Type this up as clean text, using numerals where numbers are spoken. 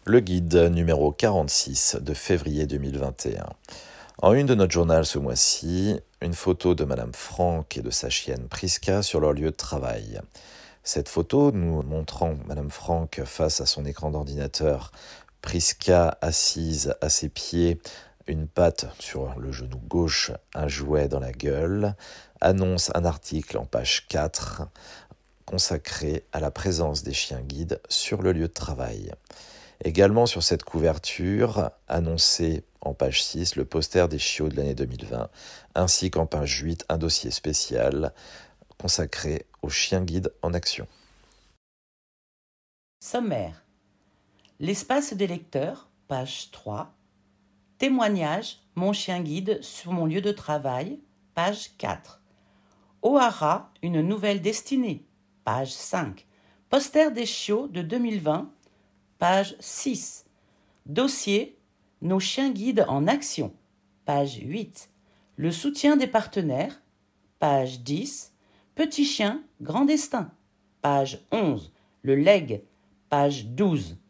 Le guide numéro 46 de février 2021. En une de notre journal ce mois-ci, une photo de Madame Franck et de sa chienne Priska sur leur lieu de travail. Cette photo nous montrant Madame Franck face à son écran d'ordinateur, Priska assise à ses pieds, une patte sur le genou gauche, un jouet dans la gueule, annonce un article en page 4 consacré à la présence des chiens guides sur le lieu de travail. Également sur cette couverture, annoncé en page 6, le poster des chiots de l'année 2020, ainsi qu'en page 8, un dossier spécial consacré aux chiens guides en action. Sommaire. L'espace des lecteurs, page 3. Témoignage, mon chien guide sur mon lieu de travail, page 4. O'Hara, une nouvelle destinée, page 5. Poster des chiots de 2020, page 6. Dossier, nos chiens guides en action, page 8. Le soutien des partenaires, page 10. Petit chien, grand destin, page 11. Le leg, page 12.